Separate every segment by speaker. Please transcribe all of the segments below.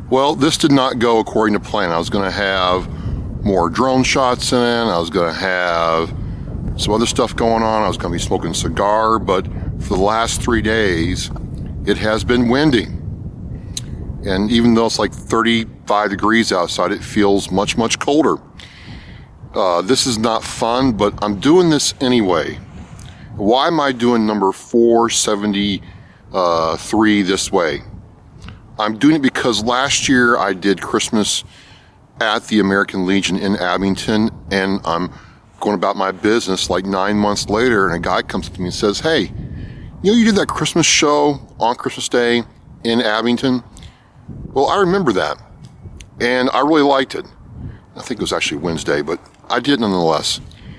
Speaker 1: Well, this did not go according to plan. I was going to have more drone shots in. I was going to have some other stuff going on. I was going to be smoking a cigar, but for the last 3 days, it has been windy. And even though it's like 35 degrees outside, it feels much, much colder. This is not fun, but I'm doing this anyway. Why am I doing number 473 this way? I'm doing it because last year I did Christmas at the American Legion in Abington, and I'm going about my business like 9 months later, and a guy comes to me and says, "Hey, you did that Christmas show on Christmas Day in Abington?" Well, I remember that, and I really liked it. I think it was actually Wednesday, but I did nonetheless.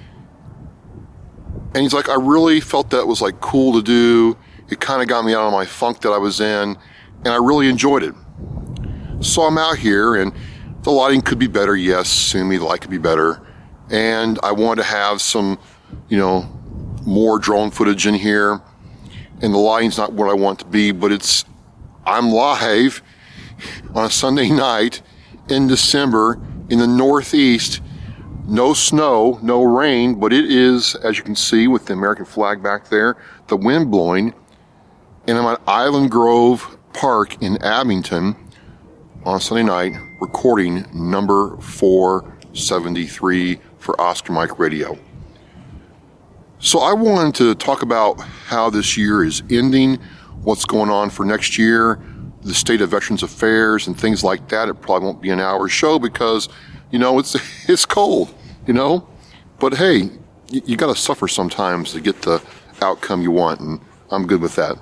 Speaker 1: And he's like, "I really felt that was like cool to do. It kind of got me out of my funk that I was in, and I really enjoyed it." So I'm out here, and the lighting could be better. Yes, assuming the light could be better. And I wanted to have some, more drone footage in here. And the lighting's not what I want it to be, but I'm live on a Sunday night in December in the Northeast. No snow, no rain, but it is, as you can see with the American flag back there, the wind blowing. And I'm at Island Grove Park in Abington on Sunday night recording number 473 for Oscar Mike Radio. So I wanted to talk about how this year is ending, what's going on for next year, the state of Veterans Affairs and things like that. It probably won't be an hour show because, it's cold, But hey, you got to suffer sometimes to get the outcome you want, and I'm good with that.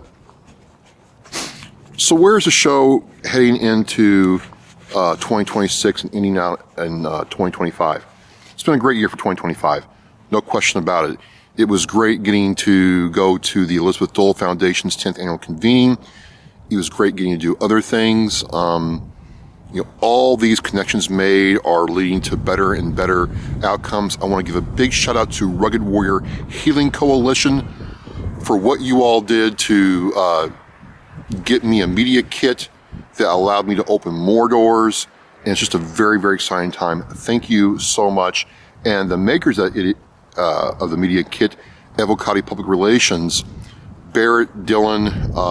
Speaker 1: So where's the show heading into 2026 and ending out in 2025? It's been a great year for 2025. No question about it. It was great getting to go to the Elizabeth Dole Foundation's 10th annual convening. It was great getting to do other things. All these connections made are leading to better and better outcomes. I want to give a big shout out to Rugged Warrior Healing Coalition for what you all did to get me a media kit that allowed me to open more doors. And it's just a very, very exciting time. Thank you so much. And the makers of the media kit, Evocati Public Relations, Barrett, Dillon,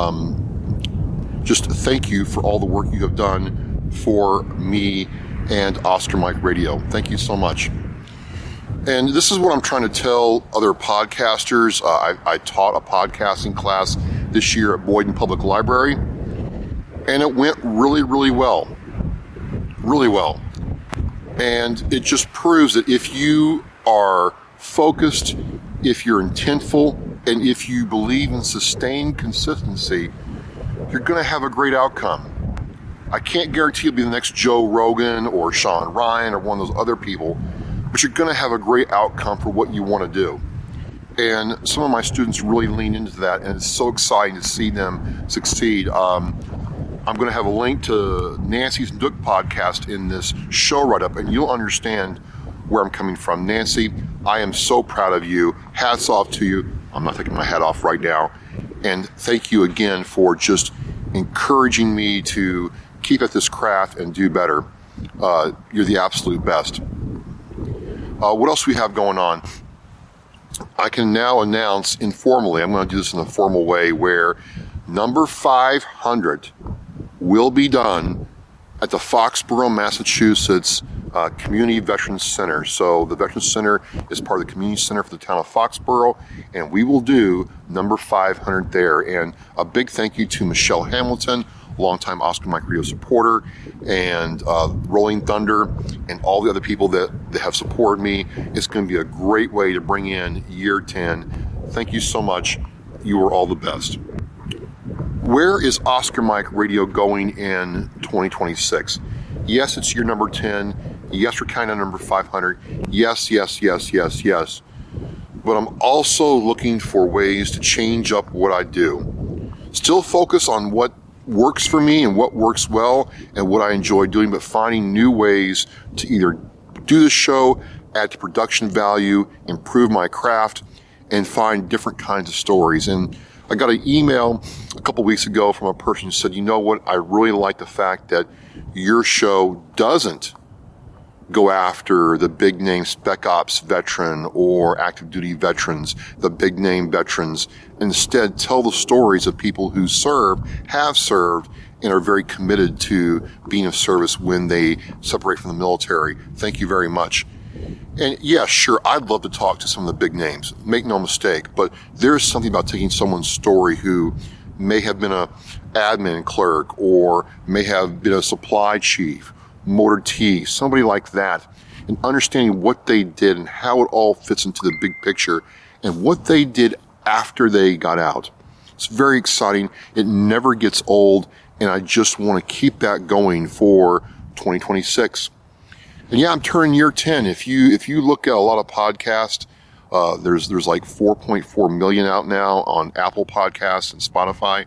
Speaker 1: just thank you for all the work you have done for me and Oscar Mike Radio. Thank you so much. And this is what I'm trying to tell other podcasters. I taught a podcasting class this year at Boyden Public Library, and it went really, really well. Really well. And it just proves that if you are focused, if you're intentful, and if you believe in sustained consistency, you're going to have a great outcome. I can't guarantee you'll be the next Joe Rogan or Sean Ryan or one of those other people, but you're going to have a great outcome for what you want to do. And some of my students really lean into that, and it's so exciting to see them succeed. I'm going to have a link to Nancy's Nook podcast in this show write-up, and you'll understand where I'm coming from. Nancy, I am so proud of you. Hats off to you. I'm not taking my hat off right now. And thank you again for just encouraging me to keep at this craft and do better. You're the absolute best. What else we have going on? I can now announce informally, I'm going to do this in a formal way, where number 500 will be done at the Foxborough, Massachusetts Community Veterans Center. So the Veterans Center is part of the community center for the town of Foxborough, and we will do number 500 there. And a big thank you to Michelle Hamilton, longtime Oscar Mike Radio supporter, and Rolling Thunder, and all the other people that have supported me. It's going to be a great way to bring in year 10. Thank you so much. You are all the best. Where is Oscar Mike Radio going in 2026? Yes, it's year number 10. Yes, we're kind of number 500. Yes. But I'm also looking for ways to change up what I do. Still focus on what works for me and what works well and what I enjoy doing, but finding new ways to either do the show, add to production value, improve my craft, and find different kinds of stories. And I got an email a couple weeks ago from a person who said, you know what, I really like the fact that your show doesn't go after the big name spec ops veteran or active duty veterans, the big name veterans. Instead, tell the stories of people who have served, and are very committed to being of service when they separate from the military. Thank you very much. And yeah, sure, I'd love to talk to some of the big names. Make no mistake, but there's something about taking someone's story who may have been a admin clerk or may have been a supply chief, motor T, somebody like that, and understanding what they did and how it all fits into the big picture and what they did after they got out. It's very exciting. It never gets old, and I just want to keep that going for 2026. And yeah, I'm turning year 10. If you look at a lot of podcasts, there's like 4.4 million out now on Apple Podcasts and Spotify.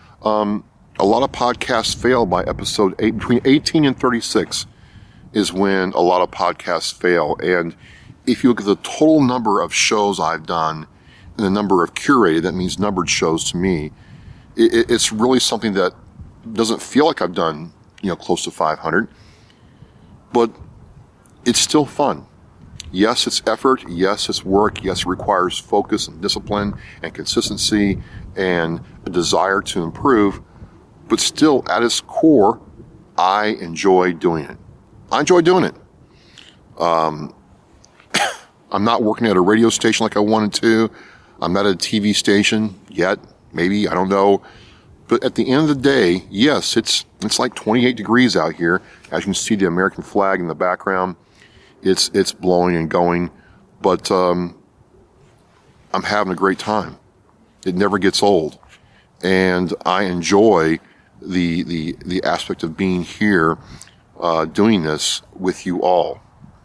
Speaker 1: A lot of podcasts fail by episode 8. Between 18 and 36 is when a lot of podcasts fail. And if you look at the total number of shows I've done and the number of curated, that means numbered shows to me, it's really something that doesn't feel like I've done, close to 500, but it's still fun. Yes, it's effort. Yes, it's work. Yes, it requires focus and discipline and consistency and a desire to improve. But still, at its core, I enjoy doing it. I enjoy doing it. I'm not working at a radio station like I wanted to. I'm not at a TV station yet. Maybe, I don't know. But at the end of the day, yes, it's like 28 degrees out here. As you can see the American flag in the background, it's blowing and going. But I'm having a great time. It never gets old. And I enjoy the aspect of being here, doing this with you all.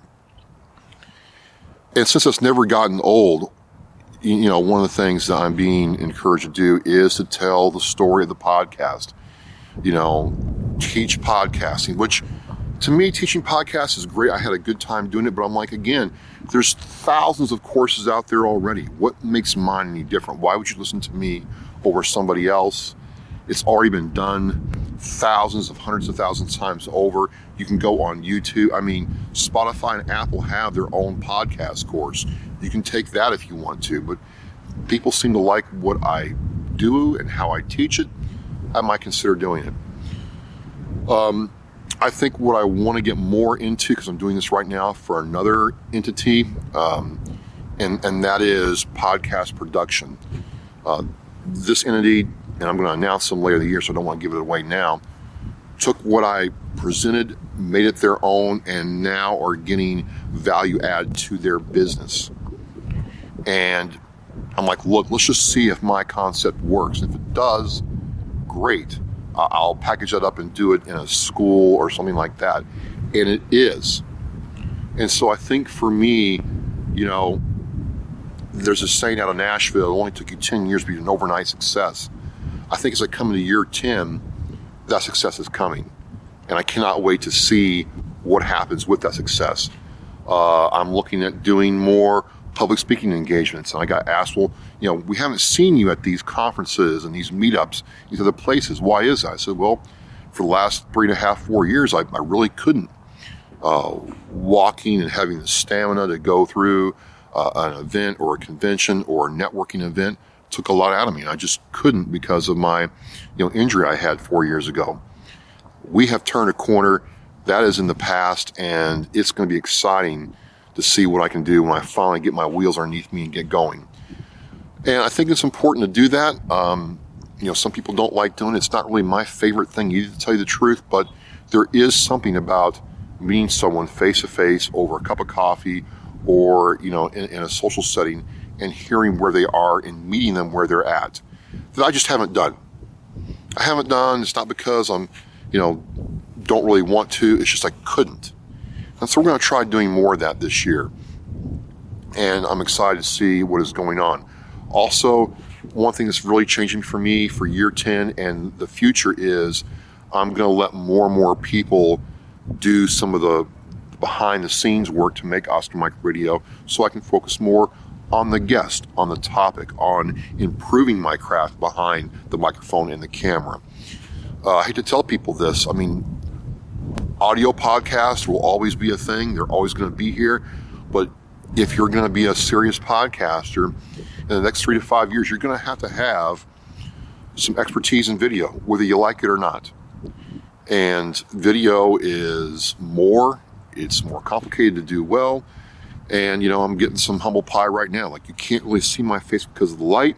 Speaker 1: And since it's never gotten old, one of the things that I'm being encouraged to do is to tell the story of the podcast. Teach podcasting, which to me, teaching podcasts is great. I had a good time doing it, but I'm like, again, there's thousands of courses out there already. What makes mine any different? Why would you listen to me over somebody else? It's already been done thousands of hundreds of thousands of times over. You can go on YouTube. I mean, Spotify and Apple have their own podcast course. You can take that if you want to, but people seem to like what I do and how I teach it. I might consider doing it. I think what I want to get more into, because I'm doing this right now for another entity, and that is podcast production. This entity, and I'm going to announce them later in the year, so I don't want to give it away now, took what I presented, made it their own, and now are getting value add to their business. And I'm like, look, let's just see if my concept works. If it does, great. I'll package that up and do it in a school or something like that. And it is. And so I think for me, there's a saying out of Nashville, it only took you 10 years to be an overnight success. I think as I come into year 10, that success is coming. And I cannot wait to see what happens with that success. I'm looking at doing more public speaking engagements. And I got asked, well, we haven't seen you at these conferences and these meetups, these other places. Why is that? I said, well, for the last 3.5, 4 years, I really couldn't. Walking and having the stamina to go through an event or a convention or a networking event took a lot out of me. And I just couldn't because of my, injury I had 4 years ago. We have turned a corner. That is in the past, and it's going to be exciting to see what I can do when I finally get my wheels underneath me and get going. And I think it's important to do that. Some people don't like doing it. It's not really my favorite thing either, to tell you the truth, but there is something about meeting someone face to face over a cup of coffee or, in a social setting and hearing where they are and meeting them where they're at that I just haven't done. I haven't done. It's not because I'm, don't really want to. It's just I couldn't. And so we're going to try doing more of that this year. And I'm excited to see what is going on. Also, one thing that's really changing for me for year 10 and the future is I'm going to let more and more people do some of the behind the scenes work to make Oscar Mike Radio so I can focus more on the guest, on the topic, on improving my craft behind the microphone and the camera. I hate to tell people this. I mean, audio podcasts will always be a thing. They're always going to be here. But if you're going to be a serious podcaster, in the next 3 to 5 years, you're going to have some expertise in video, whether you like it or not. And video is it's more complicated to do well. And, I'm getting some humble pie right now. Like, you can't really see my face because of the light.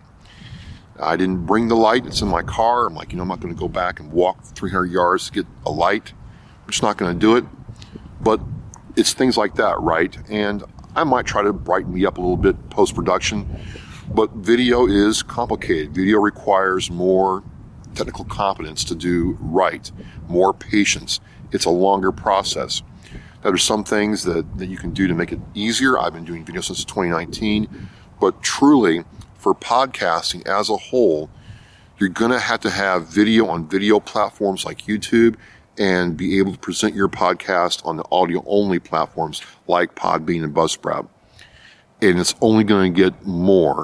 Speaker 1: I didn't bring the light. It's in my car. I'm like, I'm not going to go back and walk 300 yards to get a light. I'm just not going to do it. But it's things like that, right? And I might try to brighten me up a little bit post-production. But video is complicated. Video requires more technical competence to do right, more patience. It's a longer process. Now, there's some things that you can do to make it easier. I've been doing video since 2019, but truly, for podcasting as a whole, you're going to have video on video platforms like YouTube and be able to present your podcast on the audio-only platforms like Podbean and Buzzsprout. And it's only going to get more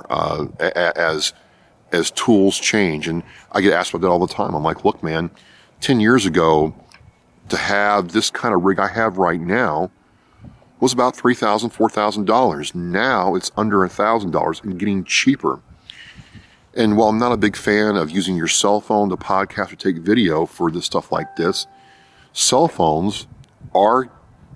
Speaker 1: as tools change. And I get asked about that all the time. I'm like, look, man, 10 years ago, to have this kind of rig I have right now was about $3,000, $4,000. Now it's under $1,000 and getting cheaper. And while I'm not a big fan of using your cell phone to podcast or take video for this stuff like this, cell phones are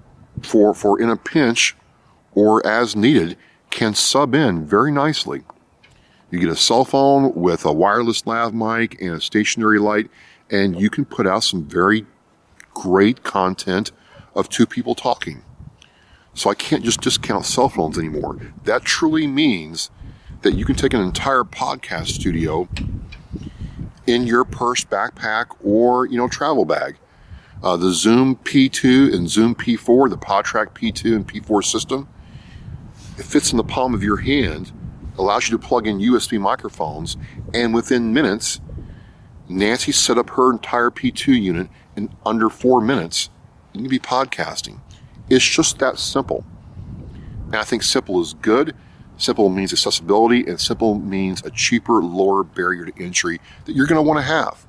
Speaker 1: for in a pinch or as needed can sub in very nicely. You get a cell phone with a wireless lav mic and a stationary light, and you can put out some very great content of two people talking. So I can't just discount cell phones anymore. That truly means that you can take an entire podcast studio in your purse, backpack, or travel bag. The Zoom P2 and Zoom P4, the PodTrack P2 and P4 system, it fits in the palm of your hand, allows you to plug in USB microphones, and within minutes, Nancy set up her entire P2 unit in under 4 minutes. You can be podcasting. It's just that simple. And I think simple is good. Simple means accessibility, and simple means a cheaper, lower barrier to entry that you're going to want to have.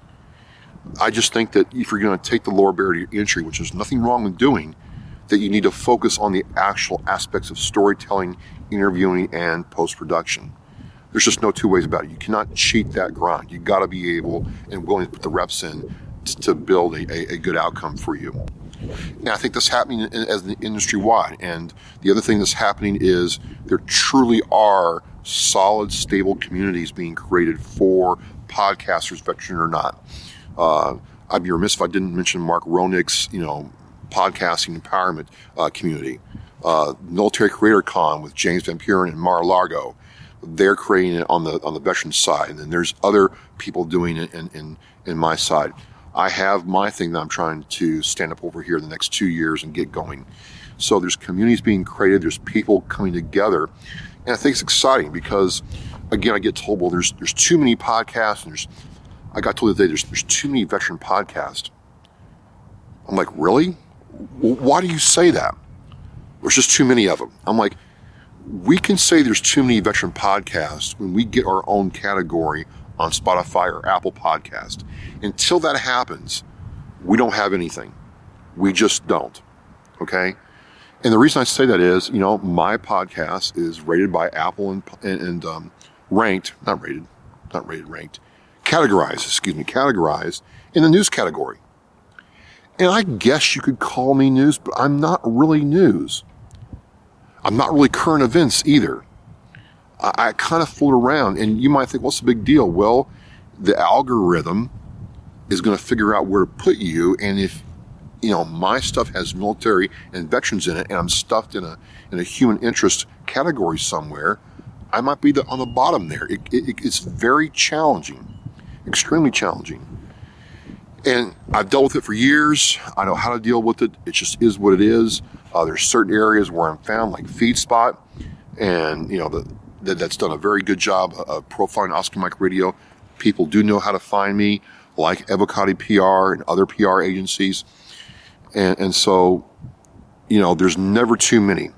Speaker 1: I just think that if you're going to take the lower barrier to entry, which there's nothing wrong with doing, that you need to focus on the actual aspects of storytelling, interviewing, and post-production. There's just no two ways about it. You cannot cheat that grind. You got to be able and willing to put the reps in to build a good outcome for you. Now, I think that's happening as an industry-wide. And the other thing that's happening is there truly are solid, stable communities being created for podcasters, veteran or not. I'd be remiss if I didn't mention Mark Roenick's, podcasting empowerment community. Military Creator Con with James Van Buren and Mar-a-Lago. They're creating it on the veteran side, and then there's other people doing it in my side. I have my thing that I'm trying to stand up over here in the next 2 years and get going. So there's communities being created, there's people coming together, and I think it's exciting because, again, I get told, well, there's too many podcasts, and I got told the other day, there's too many veteran podcasts. I'm like, really? Why do you say that? There's just too many of them. I'm like, we can say there's too many veteran podcasts when we get our own category on Spotify or Apple Podcast. Until that happens, we don't have anything. We just don't. Okay? And the reason I say that is, my podcast is rated by Apple and categorized in the news category. And I guess you could call me news, but I'm not really news. I'm not really current events either. I kind of float around, and you might think, what's the big deal? Well, the algorithm is going to figure out where to put you, and if my stuff has military and veterans in it, and I'm stuffed in a human interest category somewhere, I might be on the bottom there. It's very challenging, extremely challenging. And I've dealt with it for years. I know how to deal with it. It just is what it is. There's certain areas where I'm found, like FeedSpot, and that's done a very good job of profiling Oscar Mike Radio. People do know how to find me, like Evocati PR and other PR agencies. And so, there's never too many.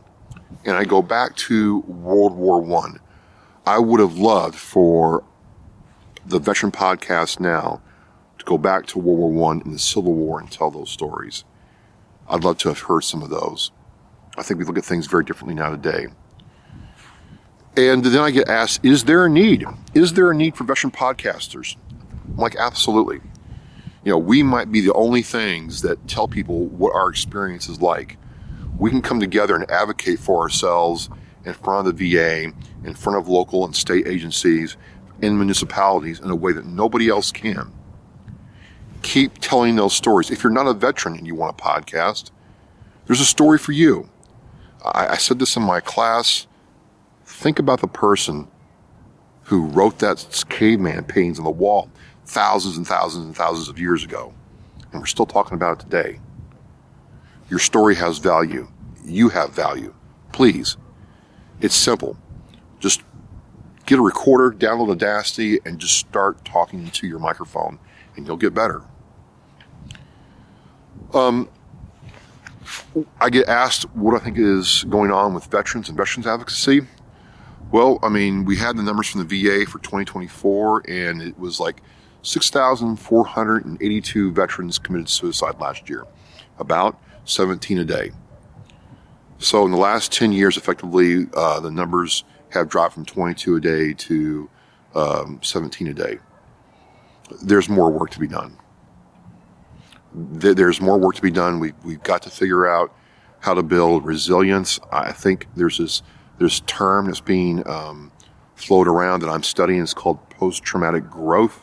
Speaker 1: and I go back to World War I would have loved for the Veteran Podcast now to go back to World War I and the Civil War and tell those stories. I'd love to have heard some of those. I think we look at things very differently now today. And then I get asked, is there a need? Is there a need for veteran podcasters? I'm like, absolutely. We might be the only things that tell people what our experience is like. We can come together and advocate for ourselves in front of the VA, in front of local and state agencies, in municipalities in a way that nobody else can. Keep telling those stories. If you're not a veteran and you want a podcast, there's a story for you. I said this in my class. Think about the person who wrote that caveman paintings on the wall thousands and thousands and thousands of years ago. And we're still talking about it today. Your story has value. You have value. Please. It's simple. Just get a recorder, download Audacity, and just start talking into your microphone, and you'll get better. I get asked what I think is going on with veterans and veterans advocacy. Well, we had the numbers from the VA for 2024, and it was like 6,482 veterans committed suicide last year, about 17 a day. So in the last 10 years, effectively, the numbers have dropped from 22 a day to 17 a day. There's more work to be done. There's more work to be done. We've got to figure out how to build resilience. I think there's this term that's being floated around that I'm studying. It's called post-traumatic growth.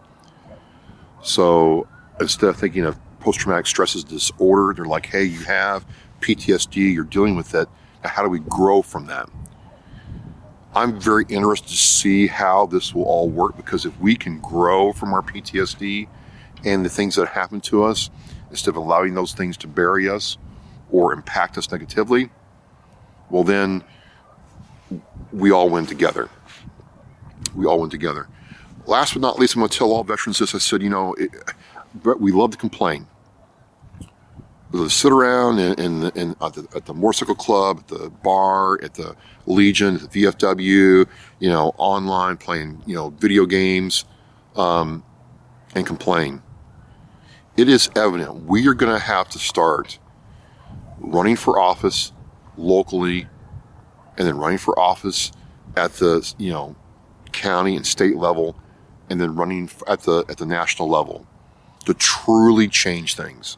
Speaker 1: So instead of thinking of post-traumatic stress disorder, they're like, hey, you have PTSD, you're dealing with it. Now, how do we grow from that? I'm very interested to see how this will all work, because if we can grow from our PTSD and the things that happen to us, instead of allowing those things to bury us or impact us negatively, well then, we all win together. We all win together. Last but not least, I'm going to tell all veterans this. I said, we love to complain. We love to sit around at the Motorcycle Club, at the bar, at the Legion, at the VFW, online playing, video games, and complain. It is evident we are going to have to start running for office locally, and then running for office at the county and state level, and then running at the national level to truly change things.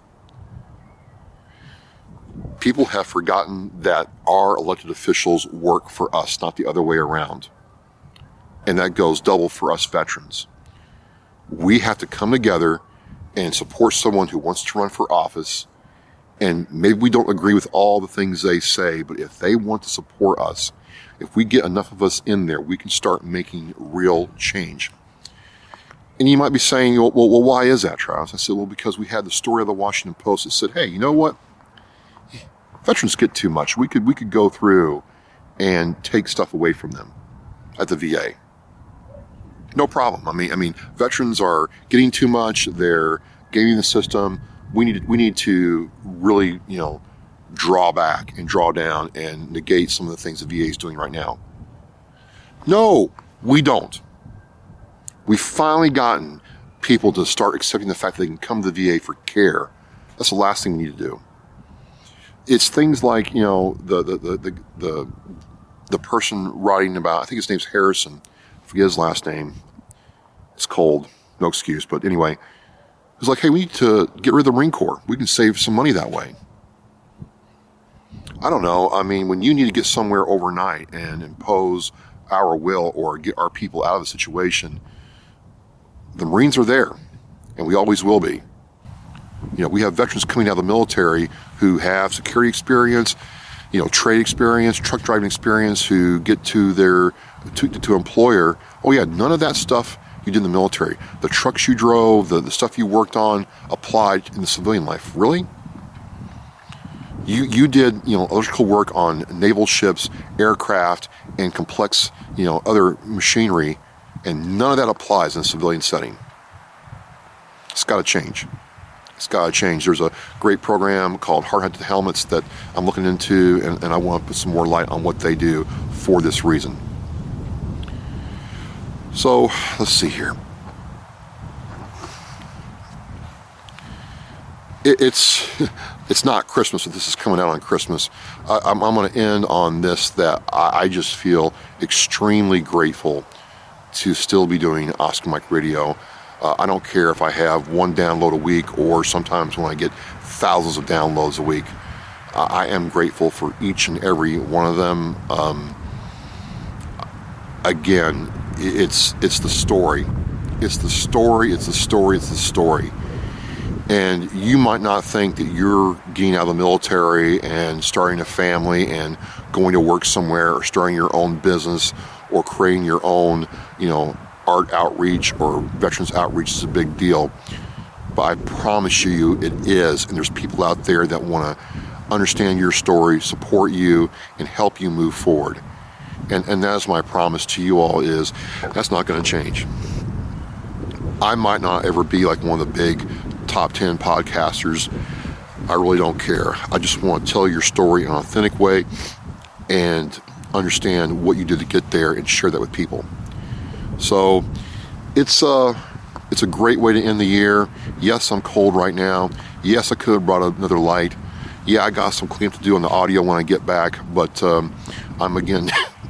Speaker 1: People have forgotten that our elected officials work for us, not the other way around. And that goes double for us veterans. We have to come together and support someone who wants to run for office. And maybe we don't agree with all the things they say, but if they want to support us, if we get enough of us in there, we can start making real change. And you might be saying, well, why is that, Travis? I said, well, because we had the story of the Washington Post that said, hey, you know what? Veterans get too much. We could go through and take stuff away from them at the VA. No problem. I mean, veterans are getting too much. They're gaming the system. We need to really, draw back and draw down and negate some of the things the VA is doing right now. No, we don't. We've finally gotten people to start accepting the fact that they can come to the VA for care. That's the last thing we need to do. It's things like, the person writing about, I think his name's Harrison, I forget his last name. It's cold, no excuse, but anyway, it's like, hey, we need to get rid of the Marine Corps. We can save some money that way. I don't know. I mean, when you need to get somewhere overnight and impose our will or get our people out of the situation, the Marines are there, and we always will be. We have veterans coming out of the military who have security experience, trade experience, truck driving experience, who get to their to employer. Oh yeah, none of that stuff you did in the military. The trucks you drove, the stuff you worked on applied in the civilian life. Really? You did, electrical work on naval ships, aircraft, and complex, other machinery, and none of that applies in a civilian setting. It's got to change. It's got to change. There's a great program called Hard Hat Helmets that I'm looking into, and I want to put some more light on what they do for this reason. So let's see here. It's not Christmas, but this is coming out on Christmas. I'm going to end on this, that I just feel extremely grateful to still be doing Oscar Mike Radio. I don't care if I have one download a week or sometimes when I get thousands of downloads a week. I am grateful for each and every one of them. Again, it's the story. It's the story, it's the story, it's the story. And you might not think that you're getting out of the military and starting a family and going to work somewhere or starting your own business or creating your own, art outreach or veterans outreach is a big deal. But I promise you it is. And there's people out there that want to understand your story, support you, and help you move forward. And that's my promise to you all, is that's not going to change. I might not ever be like one of the big top 10 podcasters. I really don't care. I just want to tell your story in an authentic way and understand what you did to get there and share that with people. So it's a great way to end the year. Yes, I'm cold right now. Yes, I could have brought another light. Yeah, I got some cleanup to do on the audio when I get back, but I'm again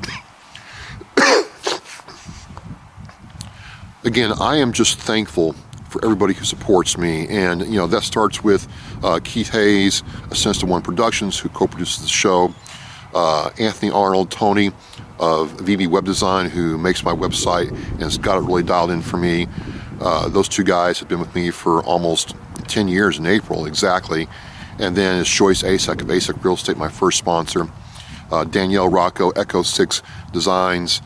Speaker 1: I am just thankful for everybody who supports me, and that starts with Keith Hayes, Ascends to One Productions, who co-produces the show, Anthony Arnold, Tony of VB Web Design, who makes my website and has got it really dialed in for me. Those two guys have been with me for almost 10 years in April exactly. And then is Joyce Asek of Asek Real Estate, my first sponsor. Danielle Rocco, Echo 6 Designs,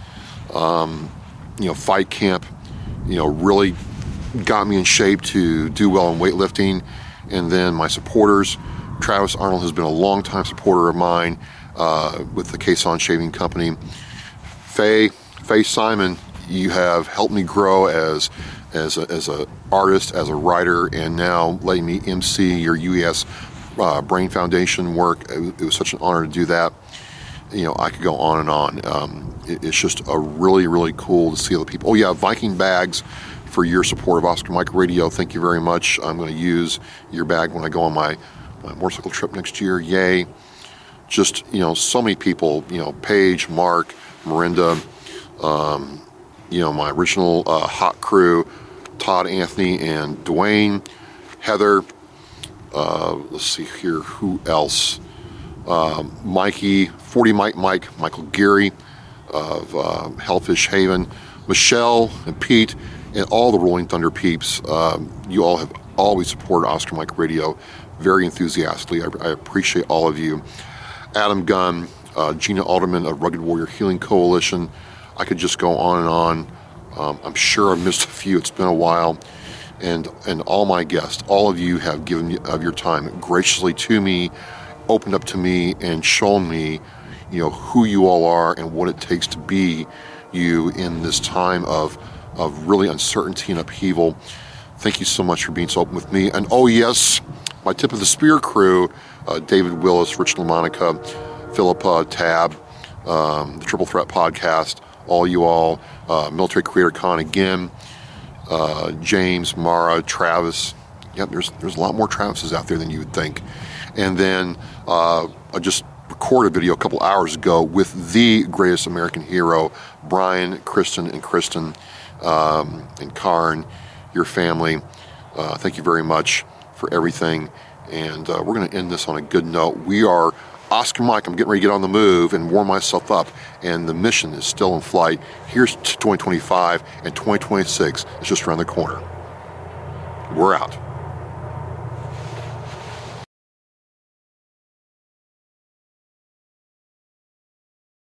Speaker 1: Fight Camp, really got me in shape to do well in weightlifting. And then my supporters, Travis Arnold has been a long-time supporter of mine with the Caisson Shaving Company. Faye Simon, you have helped me grow as an artist, as a writer, and now letting me MC your UES Brain Foundation work. It was such an honor to do that. I could go on and on. It's just a really, really cool to see other people. Oh yeah, Viking Bags, for your support of Oscar Mike Radio. Thank you very much. I'm going to use your bag when I go on my motorcycle trip next year. Yay. Just, so many people, Paige, Mark, Miranda, my original hot crew, Todd, Anthony, and Dwayne, Heather, let's see here, who else? Mikey, 40 Mike, Michael Geary of Hellfish Haven, Michelle and Pete, and all the Rolling Thunder peeps. You all have always supported Oscar Mike Radio very enthusiastically. I appreciate all of you. Adam Gunn, Gina Alderman of Rugged Warrior Healing Coalition. I could just go on and on. I'm sure I've missed a few. It's been a while. And all my guests, all of you have given of your time graciously to me, opened up to me, and shown me, who you all are and what it takes to be you in this time of really uncertainty and upheaval. Thank you so much for being so open with me. And oh yes, my Tip of the Spear crew, David Willis, Rich LaMonica, Philippa, Tab, the Triple Threat Podcast, all you all, Military Creator Con again, James, Mara, Travis. Yep, there's a lot more Travises out there than you would think. And then I just recorded a video a couple hours ago with the greatest American hero, Brian, Kristen, and Karn, your family. Thank you very much for everything. And we're going to end this on a good note. We are Oscar Mike. I'm getting ready to get on the move and warm myself up. And the mission is still in flight. Here's 2025, and 2026 is just around the corner. We're out.